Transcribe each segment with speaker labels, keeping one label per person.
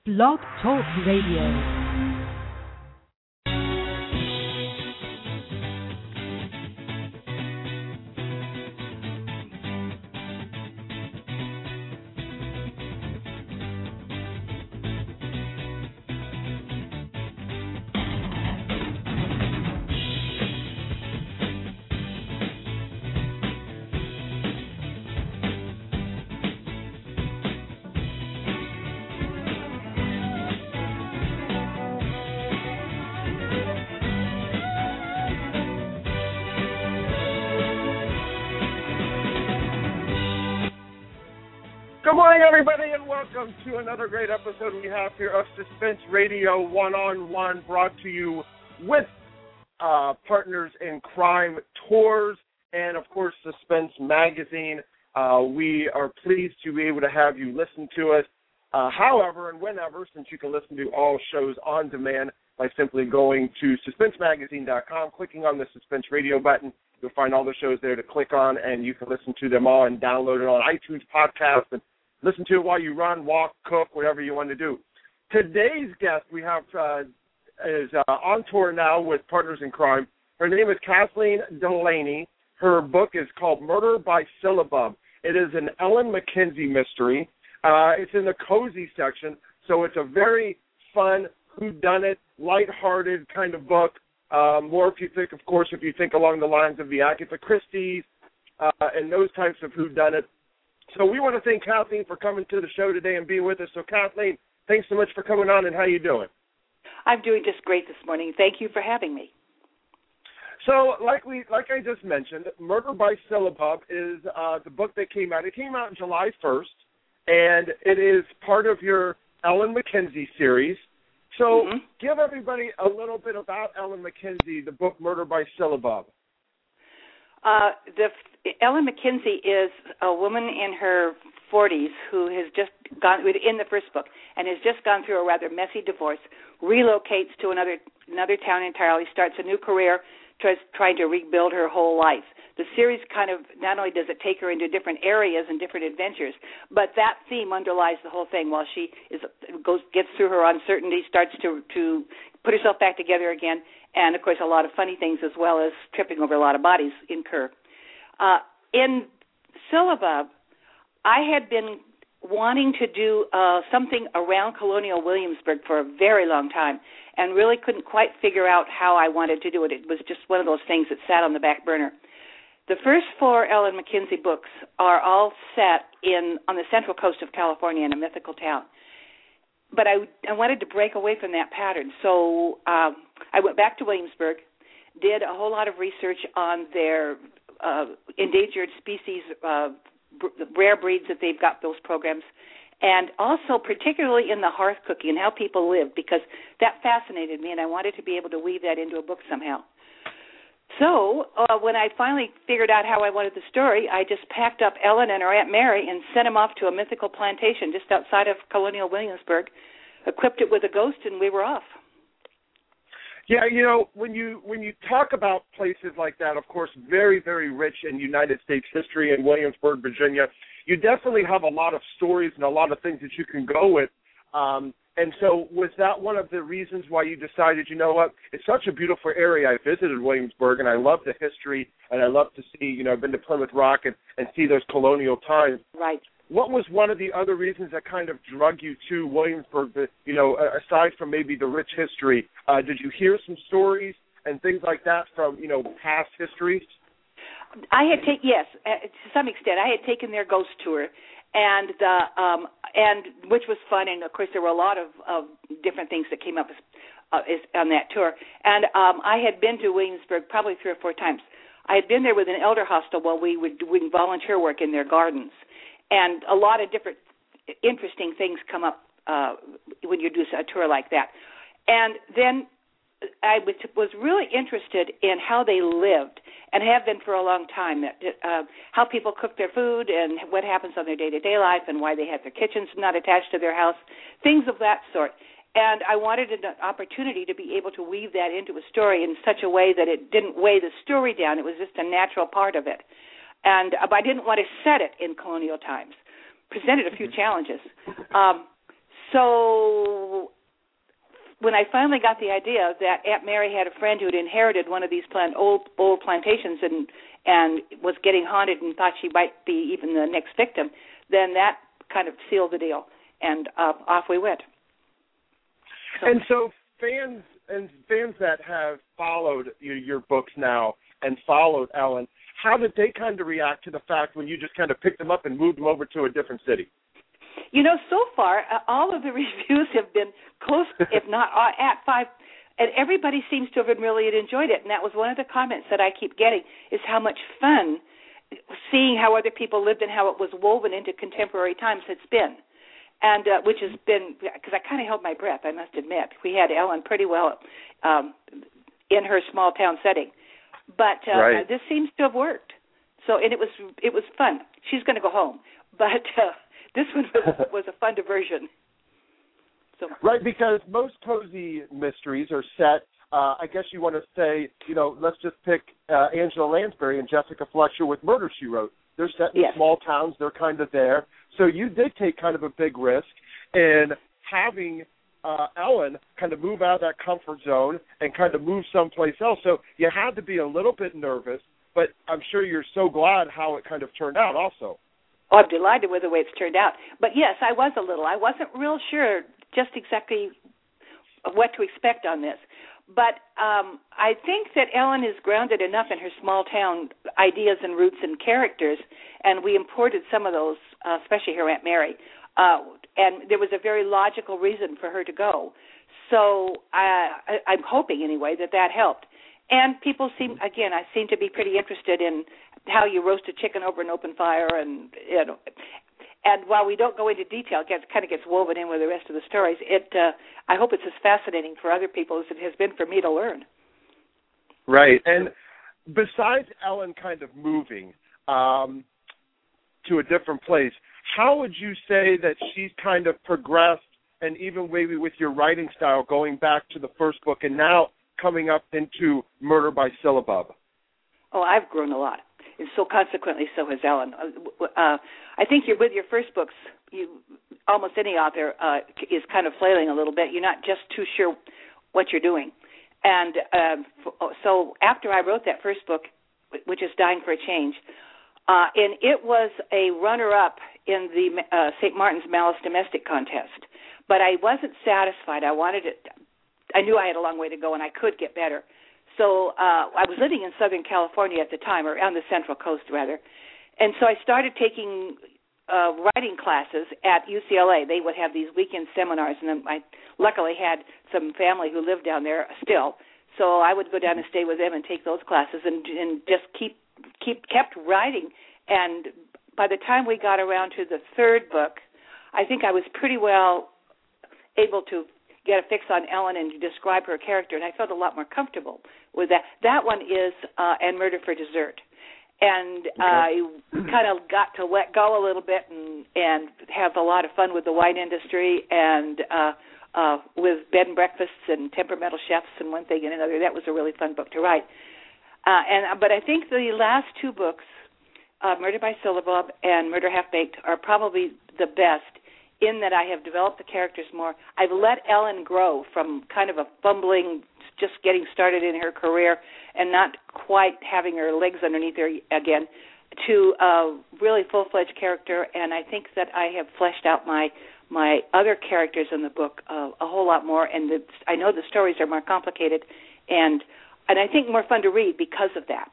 Speaker 1: Blog Talk Radio.
Speaker 2: Good morning, everybody, and welcome to another great episode we have here of Suspense Radio One-on-One, brought to you with Partners in Crime Tours and, of course, Suspense Magazine. We are pleased to be able to have you listen to us however and whenever, since you can listen to all shows on demand by simply going to suspensemagazine.com, clicking on the Suspense Radio button. You'll find all the shows there to click on, and you can listen to them all and download it on iTunes Podcast and listen to it while you run, walk, cook, whatever you want to do. Today's guest we have is on tour now with Partners in Crime. Her name is Kathleen Delaney. Her book is called Murder by Syllabub. It is an Ellen McKenzie mystery. It's in the cozy section, so it's a very fun, whodunit, lighthearted kind of book. More if you think, of course, if you think along the lines of the Agatha Christie's and those types of whodunit. So we want to thank Kathleen for coming to the show today and being with us. So, Kathleen, thanks so much for coming on, and how you doing?
Speaker 3: I'm doing just great this morning. Thank you for having me.
Speaker 2: So, like I just mentioned, Murder by Syllabub is the book that came out. It came out on July 1st, and it is part of your Ellen McKenzie series. So give everybody a little bit about Ellen McKenzie, the book Murder by Syllabub.
Speaker 3: Ellen McKenzie is a woman in her 40s who has just gone, in the first book, and has just gone through a rather messy divorce, relocates to another town entirely, starts a new career, trying to rebuild her whole life. The series kind of, not only does it take her into different areas and different adventures, but that theme underlies the whole thing. While she gets through her uncertainty, starts to put herself back together again, and, of course, a lot of funny things as well as tripping over a lot of bodies incur. In Syllabub, I had been wanting to do something around Colonial Williamsburg for a very long time and really couldn't quite figure out how I wanted to do it. It was just one of those things that sat on the back burner. The first 4 Ellen McKenzie books are all set on the central coast of California in a mythical town. But I wanted to break away from that pattern, so I went back to Williamsburg, did a whole lot of research on their endangered species, rare breeds that they've got, those programs, and also particularly in the hearth cooking and how people live, because that fascinated me, and I wanted to be able to weave that into a book somehow. So when I finally figured out how I wanted the story, I just packed up Ellen and her Aunt Mary and sent them off to a mythical plantation just outside of Colonial Williamsburg, equipped it with a ghost, and we were off.
Speaker 2: Yeah, when you talk about places like that, of course, very, very rich in United States history in Williamsburg, Virginia, you definitely have a lot of stories and a lot of things that you can go with. And so was that one of the reasons why you decided, you know what, it's such a beautiful area. I visited Williamsburg, and I love the history, and I love to see, I've been to Plymouth Rock and see those colonial times.
Speaker 3: Right.
Speaker 2: What was one of the other reasons that kind of drug you to Williamsburg, aside from maybe the rich history? Did you hear some stories and things like that from, past histories?
Speaker 3: I had yes, to some extent. I had taken their ghost tour, and which was fun, and of course there were a lot of different things that came up on that tour. And I had been to Williamsburg probably 3 or 4 times. I had been there with an elder hostel while we were doing volunteer work in their gardens, and a lot of different interesting things come up when you do a tour like that. And then I was really interested in how they lived, and have been for a long time, how people cook their food and what happens on their day-to-day life and why they have their kitchens not attached to their house, things of that sort. And I wanted an opportunity to be able to weave that into a story in such a way that it didn't weigh the story down. It was just a natural part of it. And I didn't want to set it in colonial times. Presented a few challenges. So when I finally got the idea that Aunt Mary had a friend who had inherited one of these old plantations and was getting haunted and thought she might be even the next victim, then that kind of sealed the deal, and off we went.
Speaker 2: And so fans that have followed your books now and followed Ellen, how did they kind of react to the fact when you just kind of picked them up and moved them over to a different city?
Speaker 3: So far, all of the reviews have been close, if not at 5, and everybody seems to have really enjoyed it. And that was one of the comments that I keep getting, is how much fun seeing how other people lived and how it was woven into contemporary times it's been. And which has been, because I kind of held my breath, I must admit. We had Ellen pretty well in her small town setting. But
Speaker 2: right.
Speaker 3: This seems to have worked. So, and it was fun. She's going to go home. But this one was a fun diversion. So.
Speaker 2: Right, because most cozy mysteries are set, I guess you want to say, let's just pick Angela Lansbury and Jessica Fletcher with Murder, She Wrote. They're set in small towns. They're kind of there. So you did take kind of a big risk in having Ellen kind of move out of that comfort zone and kind of move someplace else. So you had to be a little bit nervous, but I'm sure you're so glad how it kind of turned out also.
Speaker 3: Oh, I'm delighted with the way it's turned out. But, yes, I was a little. I wasn't real sure just exactly what to expect on this. But I think that Ellen is grounded enough in her small-town ideas and roots and characters, and we imported some of those, especially her Aunt Mary. And there was a very logical reason for her to go. So I'm hoping, anyway, that helped. And people seem to be pretty interested in how you roast a chicken over an open fire, and and while we don't go into detail, it kind of gets woven in with the rest of the stories. I hope it's as fascinating for other people as it has been for me to learn.
Speaker 2: Right, and besides Ellen kind of moving to a different place, how would you say that she's kind of progressed, and even maybe with your writing style, going back to the first book and now coming up into Murder by Syllabub?
Speaker 3: Oh, I've grown a lot, and so consequently so has Ellen. I think with your first books, almost any author is kind of flailing a little bit. You're not just too sure what you're doing. And so after I wrote that first book, which is Dying for a Change, and it was a runner-up in the St. Martin's Malice Domestic Contest, but I wasn't satisfied. I knew I had a long way to go, and I could get better. So I was living in Southern California at the time, or on the Central Coast, rather. And so I started taking writing classes at UCLA. They would have these weekend seminars, and then I luckily had some family who lived down there still. So I would go down and stay with them and take those classes and just kept writing. And by the time we got around to the third book, I think I was pretty well able to get a fix on Ellen and describe her character, and I felt a lot more comfortable with that. That one is And Murder for Dessert. And I kind of got to let go a little bit and have a lot of fun with the wine industry and with bed and breakfasts and temperamental chefs and one thing and another. That was a really fun book to write. But I think the last two books, Murder by Syllabub and Murder Half-Baked, are probably the best in that I have developed the characters more. I've let Ellen grow from kind of a fumbling, just getting started in her career and not quite having her legs underneath her again, to a really full-fledged character, and I think that I have fleshed out my other characters in the book a whole lot more, and I know the stories are more complicated and I think more fun to read because of that.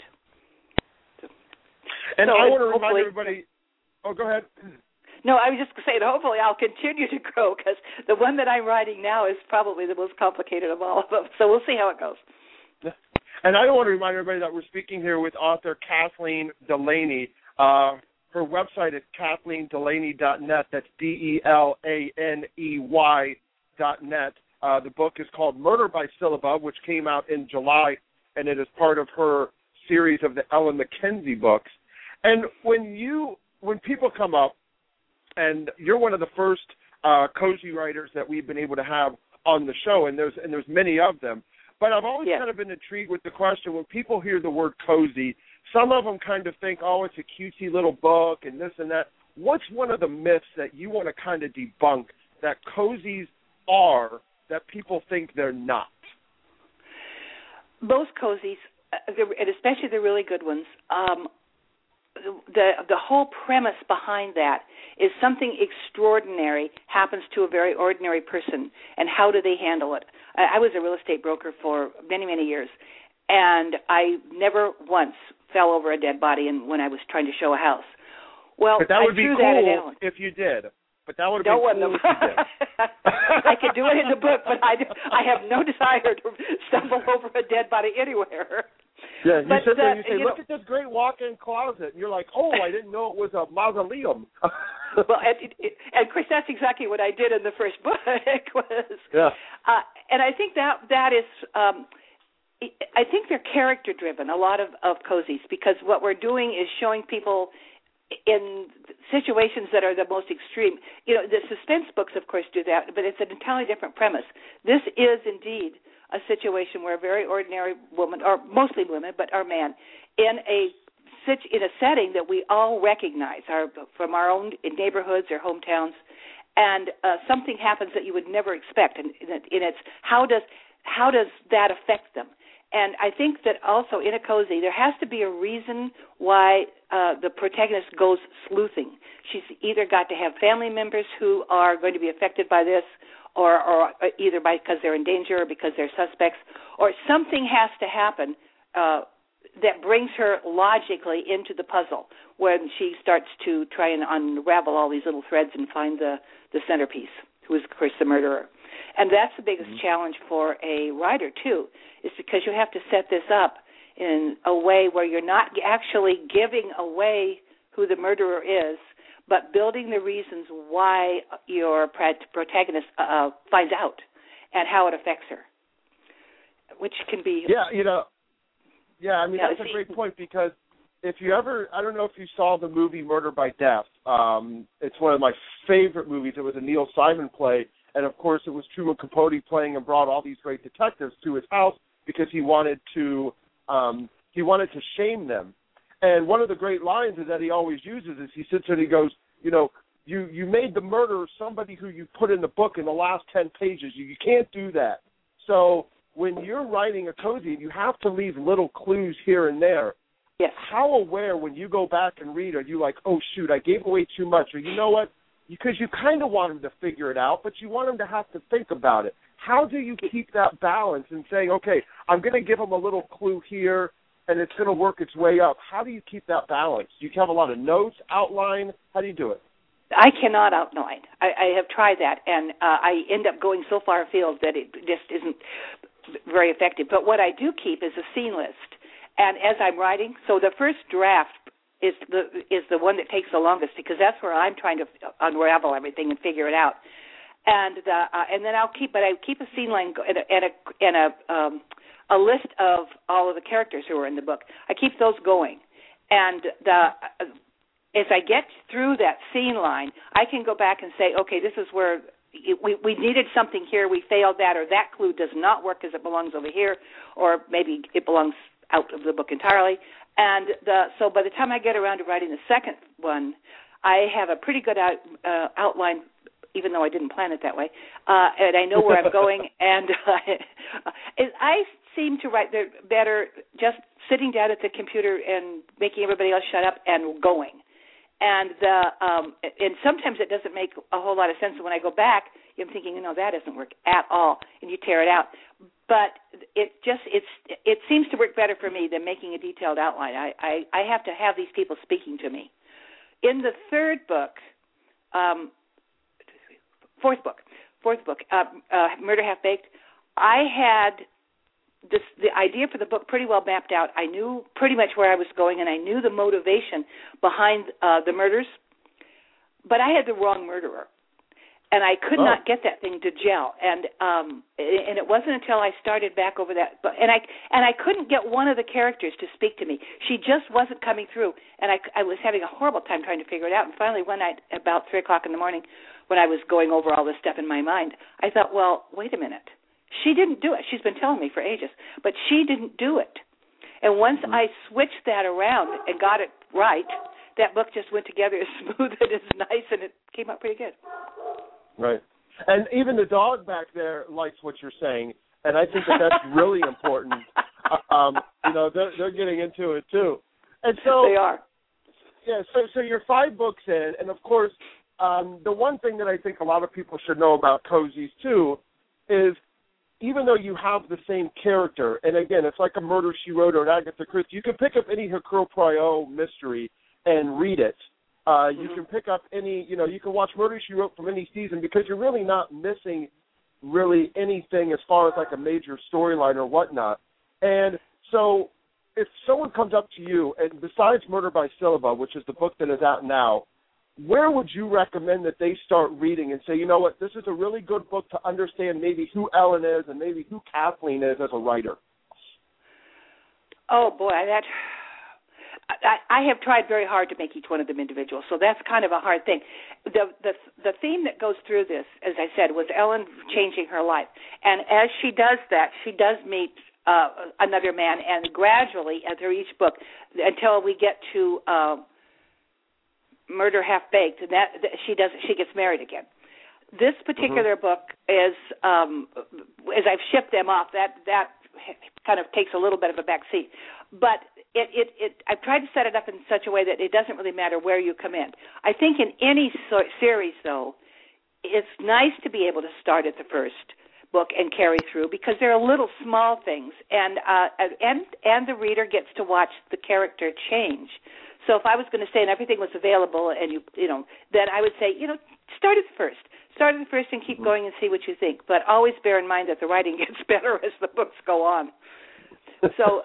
Speaker 2: And I want to remind everybody... Oh, go ahead.
Speaker 3: No, I was just saying, hopefully I'll continue to grow because the one that I'm writing now is probably the most complicated of all of them. So we'll see how it goes.
Speaker 2: And I want to remind everybody that we're speaking here with author Kathleen Delaney. Her website is KathleenDelaney.net. That's DELANEY.net. The book is called Murder by Syllabub, which came out in July, and it is part of her series of the Ellen Mackenzie books. And when people come up, and you're one of the first cozy writers that we've been able to have on the show, and there's many of them. But I've always kind of been intrigued with the question, when people hear the word cozy, some of them kind of think, oh, it's a cutesy little book and this and that. What's one of the myths that you want to kind of debunk that cozies are that people think they're not?
Speaker 3: Most cozies, and especially the really good ones, the whole premise behind that is something extraordinary happens to a very ordinary person, and how do they handle it? I was a real estate broker for many, many years, and I never once fell over a dead body when I was trying to show a house. Well,
Speaker 2: but that would be cool if you did. But that would have been cool if you did.
Speaker 3: I could do it in the book, but I have no desire to stumble over a dead body anywhere.
Speaker 2: Yeah, you sit there and you say, look at this great walk-in closet. And you're like, oh, I didn't know it was a mausoleum.
Speaker 3: Well, and Chris, that's exactly what I did in the first book.
Speaker 2: Yeah.
Speaker 3: And I think that is, I think they're character-driven, a lot of cozies, because what we're doing is showing people in situations that are the most extreme. You know, the suspense books, of course, do that, but it's an entirely different premise. This is indeed a situation where a very ordinary woman, or mostly women, but our man, in a setting that we all recognize, from our own neighborhoods or hometowns, and something happens that you would never expect, and it's how does that affect them? And I think that also in a cozy, there has to be a reason why the protagonist goes sleuthing. She's either got to have family members who are going to be affected by this, or either because they're in danger or because they're suspects, or something has to happen that brings her logically into the puzzle when she starts to try and unravel all these little threads and find the centerpiece, who is, of course, the murderer. And that's the biggest challenge for a writer, too, is because you have to set this up in a way where you're not actually giving away who the murderer is, but building the reasons why your protagonist finds out and how it affects her, which can be...
Speaker 2: that's a great point, because if you ever... I don't know if you saw the movie Murder by Death. It's one of my favorite movies. It was a Neil Simon play, and, of course, it was Truman Capote playing and brought all these great detectives to his house because he wanted to shame them. And one of the great lines is that he always uses is he sits there and he goes, you know, you made the murderer somebody who you put in the book in the last 10 pages. You can't do that. So when you're writing a cozy, you have to leave little clues here and there.
Speaker 3: Yes.
Speaker 2: How aware, when you go back and read, are you like, oh, shoot, I gave away too much? Or you know what? Because you kind of want him to figure it out, but you want him to have to think about it. How do you keep that balance in saying, okay, I'm going to give him a little clue here, and it's going to work its way up? How do you keep that balance? Do you have a lot of notes, outline? How do you do it?
Speaker 3: I cannot outline. I have tried that, and I end up going so far afield that it just isn't very effective. But what I do keep is a scene list. And as I'm writing, so the first draft is the one that takes the longest, because that's where I'm trying to unravel everything and figure it out. And then I keep a scene line and a list of all of the characters who are in the book. I keep those going, and as I get through that scene line, I can go back and say, okay, this is where we needed something here, we failed that, or that clue does not work because it belongs over here, or maybe it belongs out of the book entirely. And so by the time I get around to writing the second one, I have a pretty good outline, even though I didn't plan it that way, and I know where I'm going. And I seem to write better just sitting down at the computer and making everybody else shut up and going. And sometimes it doesn't make a whole lot of sense. And when I go back, I'm thinking, no, that doesn't work at all, and you tear it out. But it seems to work better for me than making a detailed outline. I have to have these people speaking to me. In the third book, fourth book, Murder Half Baked, I had the idea for the book pretty well mapped out. I knew pretty much where I was going, and I knew the motivation behind the murders, but I had the wrong murderer. And I could not get that thing to gel, and it wasn't until I started back over that, and I couldn't get one of the characters to speak to me. She just wasn't coming through, and I was having a horrible time trying to figure it out. And finally, one night, about 3:00 in the morning, when I was going over all this stuff in my mind, I thought, well, wait a minute, she didn't do it. She's been telling me for ages, but she didn't do it. And once I switched that around and got it right, that book just went together as smooth and as nice, and it came out pretty good.
Speaker 2: Right. And even the dog back there likes what you're saying, and I think that's really important. They're getting into it too. And so
Speaker 3: they are.
Speaker 2: Yeah, so you're 5 books in, and of course, the one thing that I think a lot of people should know about Cozies too is even though you have the same character, and again, it's like a Murder, She Wrote or an Agatha Christie, you can pick up any Hercule Poirot mystery and read it. You can pick up any, you can watch Murder, She Wrote from any season because you're really not missing really anything as far as like a major storyline or whatnot. And so if someone comes up to you, and besides Murder by Syllaba, which is the book that is out now, where would you recommend that they start reading and say, you know what, this is a really good book to understand maybe who Ellen is and maybe who Kathleen is as a writer?
Speaker 3: Oh, boy, I have tried very hard to make each one of them individual, so that's kind of a hard thing. The theme that goes through this, as I said, was Ellen changing her life. And as she does that, she does meet another man, and gradually, through each book, until we get to Murder Half Baked, and that she gets married again. This particular book is, as I've shipped them off, that kind of takes a little bit of a back seat. But I've tried to set it up in such a way that it doesn't really matter where you come in. I think in any series, though, it's nice to be able to start at the first book and carry through because there are little small things, and the reader gets to watch the character change. So if I was going to say and everything was available, and then I would say, start at the first. Start at the first and keep going and see what you think. But always bear in mind that the writing gets better as the books go on. So,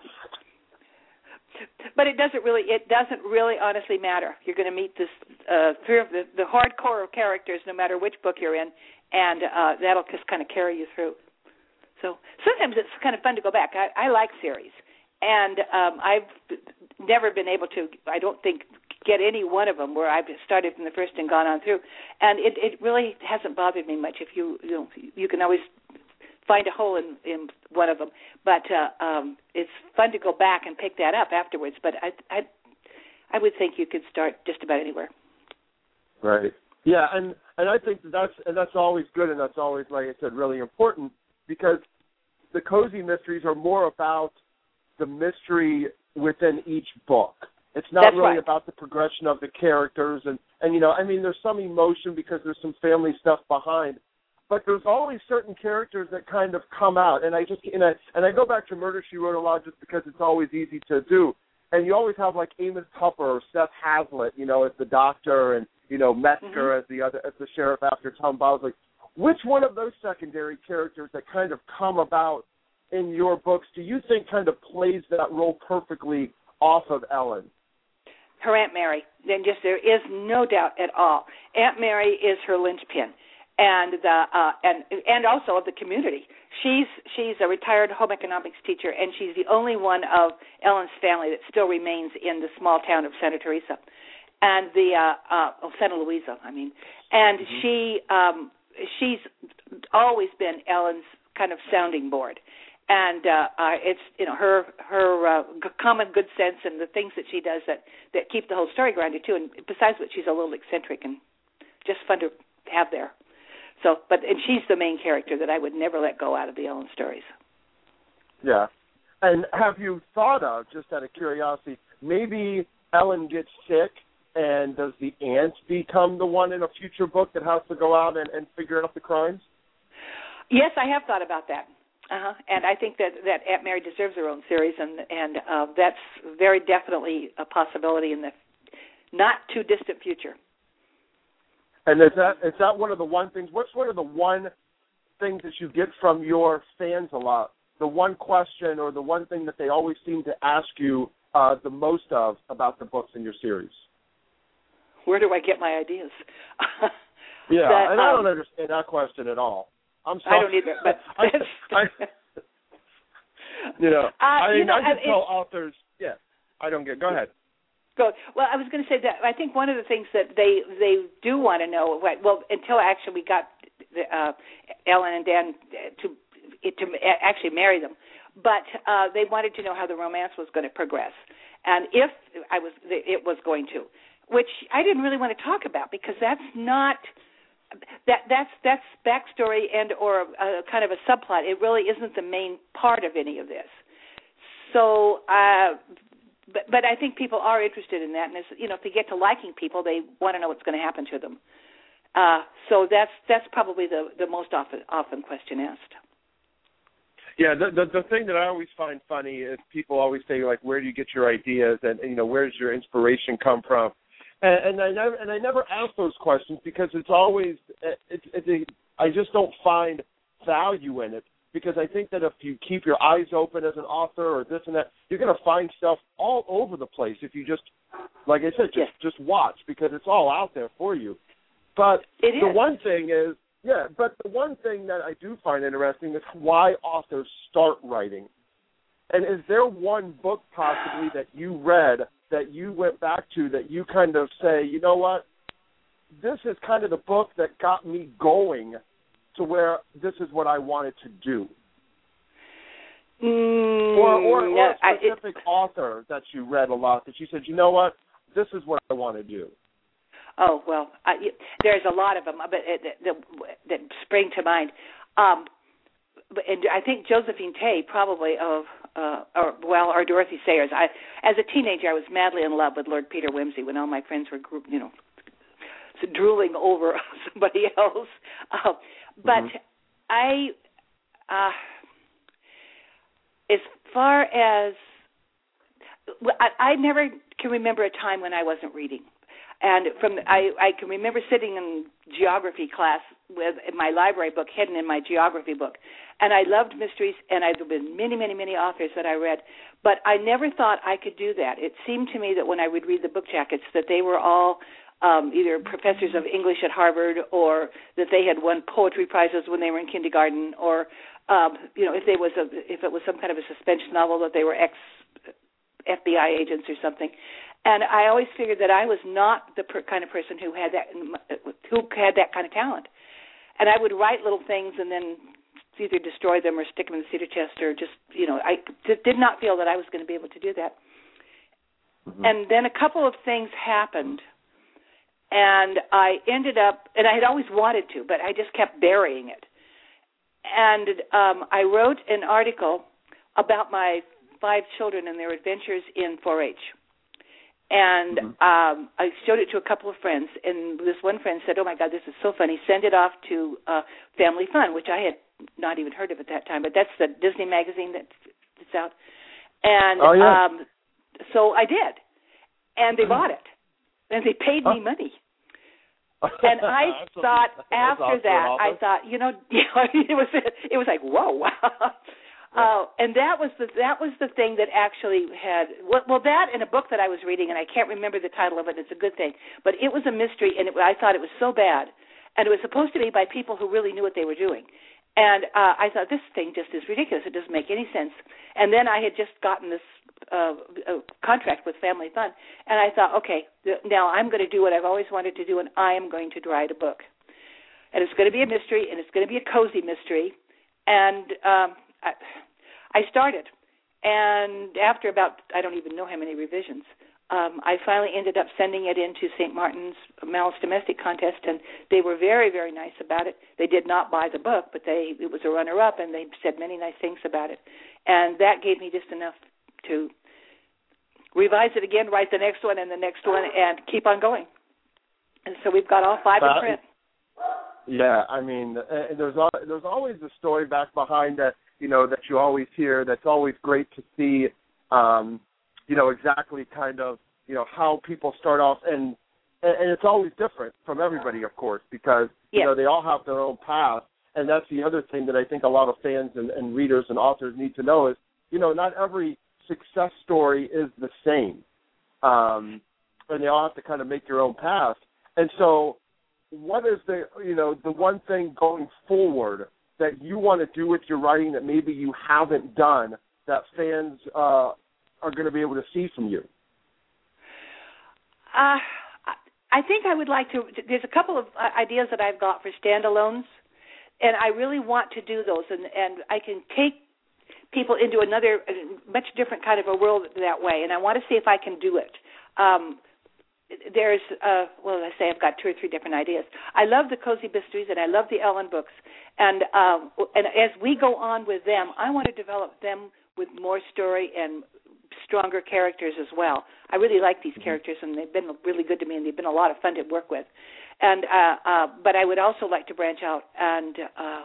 Speaker 3: but it doesn't really honestly matter. You're going to meet this the hardcore of characters no matter which book you're in, and that'll just kind of carry you through. So sometimes it's kind of fun to go back. I like series, and I've never been able to, I don't think, get any one of them where I've started from the first and gone on through. And it really hasn't bothered me much. If you can always find a hole in one of them. But it's fun to go back and pick that up afterwards. But I would think you could start just about anywhere.
Speaker 2: Right. Yeah, and I think that's always good, and that's always, like I said, really important because the cozy mysteries are more about the mystery within each book. It's not
Speaker 3: That's
Speaker 2: really
Speaker 3: right.
Speaker 2: about the progression of the characters, and there's some emotion because there's some family stuff behind, but there's always certain characters that kind of come out, and I go back to Murder, She Wrote a lot just because it's always easy to do, and you always have like Amos Tupper or Seth Hazlitt, as the doctor, and Metzger as the sheriff after Tom Bosley. Which one of those secondary characters that kind of come about in your books do you think kind of plays that role perfectly off of Ellen?
Speaker 3: Her Aunt Mary. There is no doubt at all. Aunt Mary is her linchpin, and also of the community. She's a retired home economics teacher, and she's the only one of Ellen's family that still remains in the small town of Santa Teresa, and Santa Luisa. And she's always been Ellen's kind of sounding board. And it's her common good sense and the things that she does that keep the whole story grounded too. And besides which, she's a little eccentric and just fun to have there. So, and she's the main character that I would never let go out of the Ellen stories.
Speaker 2: Yeah. And have you thought of, just out of curiosity, maybe Ellen gets sick and does the aunt become the one in a future book that has to go out and figure out the crimes? Yes,
Speaker 3: I have thought about that. And I think that Aunt Mary deserves her own series, and that's very definitely a possibility in the not too distant future.
Speaker 2: And is that one of the one things? What's one of the one things that you get from your fans a lot? The one question or the one thing that they always seem to ask you the most of about the books in your series?
Speaker 3: Where do I get my ideas?
Speaker 2: Yeah, and I don't understand that question at all. I'm sorry.
Speaker 3: I don't either, but
Speaker 2: I just tell authors, yes, I don't get. Go ahead.
Speaker 3: Go. Well, I was going to say that I think one of the things that they do want to know, until actually we got Ellen and Dan to actually marry them, but they wanted to know how the romance was going to progress, and if it was going to, which I didn't really want to talk about because that's not that's backstory and or a kind of a subplot. It really isn't the main part of any of this. So, but I think people are interested in that, and if they get to liking people, they want to know what's going to happen to them. So that's probably the most often question asked.
Speaker 2: Yeah, the thing that I always find funny is people always say, like, where do you get your ideas, and where does your inspiration come from? And I never ask those questions because it's always I just don't find value in it, because I think that if you keep your eyes open as an author or this and that, you're going to find stuff all over the place if you just, like I said, just watch, because it's all out there for you. But the one thing that I do find interesting is why authors start writing. And is there one book possibly that you read that you went back to that you kind of say, you know what, this is kind of the book that got me going to where this is what I wanted to do? Or a specific author that you read a lot that you said, you know what, this is what I want to do.
Speaker 3: Oh, well, there's a lot of them that spring to mind. And I think Josephine Tey probably or Dorothy Sayers. As a teenager, I was madly in love with Lord Peter Wimsey when all my friends were, drooling over somebody else. But as far as, I never can remember a time when I wasn't reading. And I can remember sitting in geography class with my library book hidden in my geography book. And I loved mysteries, and there have been many, many, many authors that I read. But I never thought I could do that. It seemed to me that when I would read the book jackets that they were all either professors of English at Harvard, or that they had won poetry prizes when they were in kindergarten, or if it was some kind of a suspense novel that they were ex-FBI agents or something. And I always figured that I was not the kind of person who had that kind of talent. And I would write little things and then either destroy them or stick them in the cedar chest, or just, I did not feel that I was going to be able to do that. Mm-hmm. And then a couple of things happened, and I ended up, and I had always wanted to, but I just kept burying it. And I wrote an article about my 5 children and their adventures in 4-H. And I showed it to a couple of friends, and this one friend said, oh, my God, this is so funny. Send it off to Family Fun, which I had not even heard of at that time, but that's the Disney magazine that's out. And so I did, and they bought it, and they paid me money. And I thought after that, I thought, it was like, whoa. And that was the thing that actually had that and a book that I was reading, and I can't remember the title of it. It's a good thing, but it was a mystery, and I thought it was so bad, and it was supposed to be by people who really knew what they were doing. And I thought, this thing just is ridiculous. It doesn't make any sense. And then I had just gotten this contract with Family Fun, and I thought, okay, now I'm going to do what I've always wanted to do, and I am going to write a book. And it's going to be a mystery, and it's going to be a cozy mystery. And I started. And after about, I don't even know how many revisions, I finally ended up sending it into St. Martin's Malice Domestic Contest, and they were very, very nice about it. They did not buy the book, but it was a runner-up, and they said many nice things about it. And that gave me just enough to revise it again, write the next one and the next one, and keep on going. And so we've got all 5 in print.
Speaker 2: Yeah, I mean, there's always a story back behind that, that you always hear. That's always great to see, exactly kind of, how people start off. And it's always different from everybody, of course, because, they all have their own path. And that's the other thing that I think a lot of fans and readers and authors need to know is, not every success story is the same. And they all have to kind of make your own path. And so what is the one thing going forward that you want to do with your writing that maybe you haven't done that fans are going to be able to see from you?
Speaker 3: I think I would like to. There's a couple of ideas that I've got for standalones, and I really want to do those, and I can take people into another, much different kind of a world that way, and I want to see if I can do it. there's, I say I've got 2 or 3 different ideas. I love the Cozy Mysteries, and I love the Ellen books. And as we go on with them, I want to develop them with more story and stronger characters as well. I really like these characters, and they've been really good to me, and they've been a lot of fun to work with. And but I would also like to branch out and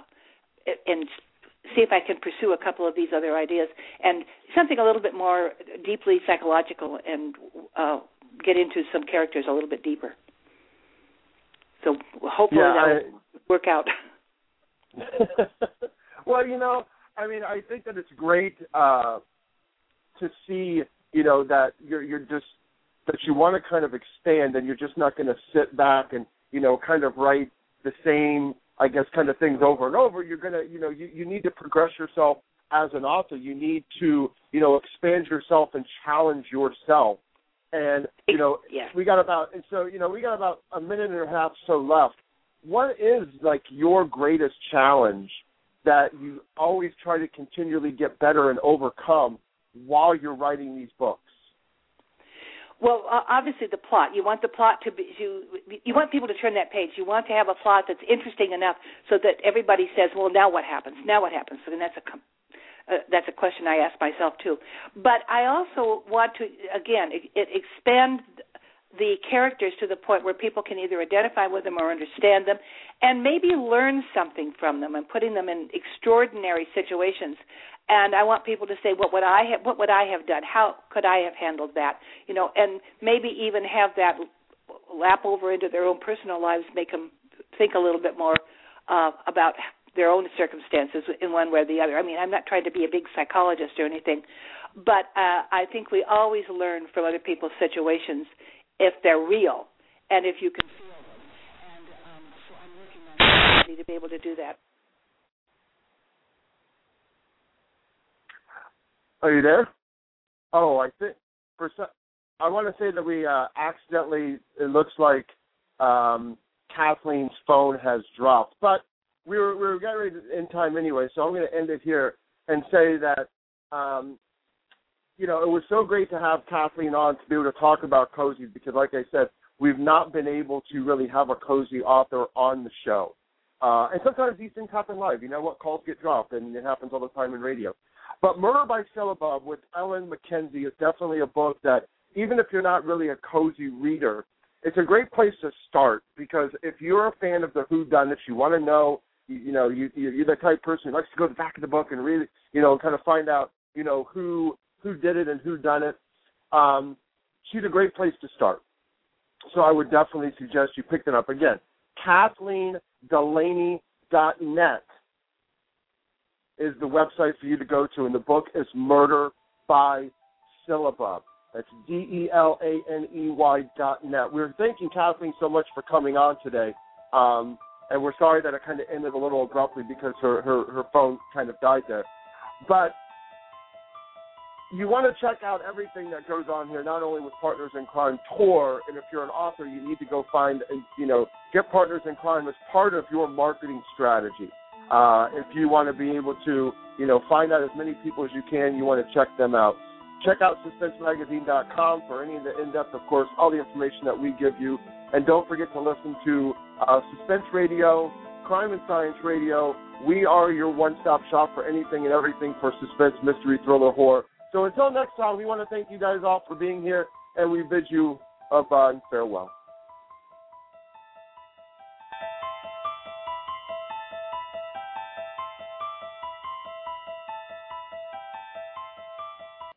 Speaker 3: see if I can pursue a couple of these other ideas and something a little bit more deeply psychological and get into some characters a little bit deeper. So hopefully that will work out.
Speaker 2: Well, I think that it's great to see, that you're just, that you want to kind of expand, and you're just not going to sit back and, kind of write the same, I guess, kind of things over and over. You're going to, you need to progress yourself as an author. You need to, expand yourself and challenge yourself. And, we got about a minute and a half so left. What is, like, your greatest challenge that you always try to continually get better and overcome while you're writing these books?
Speaker 3: Well, obviously the plot. You want the plot to be. You want people to turn that page. You want to have a plot that's interesting enough so that everybody says, "Well, now what happens? Now what happens?" So then that's a question I ask myself too. But I also want to expand the characters to the point where people can either identify with them or understand them, and maybe learn something from them, and putting them in extraordinary situations. And I want people to say, what would I have done? How could I have handled that? And maybe even have that lap over into their own personal lives, make them think a little bit more about their own circumstances in one way or the other. I mean, I'm not trying to be a big psychologist or anything, but I think we always learn from other people's situations if they're real and if you can feel them. And so I'm working on my ability to be able to do that.
Speaker 2: Are you there? Oh, I think I want to say that we accidentally, it looks like Kathleen's phone has dropped, but we were getting ready in time anyway, so I'm going to end it here and say that it was so great to have Kathleen on to be able to talk about cozy, because, like I said, we've not been able to really have a cozy author on the show. And sometimes these things happen live. Calls get dropped, and it happens all the time in radio. But Murder by Syllabub with Ellen Mackenzie is definitely a book that, even if you're not really a cozy reader, it's a great place to start, because if you're a fan of the whodunits, you want to know, you're the type of person who likes to go to the back of the book and really, kind of find out, who did it and who done it. She's a great place to start. So I would definitely suggest you pick it up. Again, KathleenDelaney.net is the website for you to go to, and the book is Murder by Syllabub. That's DELANEY.net. We're thanking Kathleen so much for coming on today, and we're sorry that it kind of ended a little abruptly because her phone kind of died there. But you want to check out everything that goes on here, not only with Partners in Crime Tour, and if you're an author, you need to go find and, get Partners in Crime as part of your marketing strategy. If you want to be able to, find out as many people as you can, you want to check them out. Check out SuspenseMagazine.com for any of the in-depth, of course, all the information that we give you. And don't forget to listen to Suspense Radio, Crime and Science Radio. We are your one-stop shop for anything and everything for suspense, mystery, thriller, horror. So until next time, we want to thank you guys all for being here, and we bid you a farewell.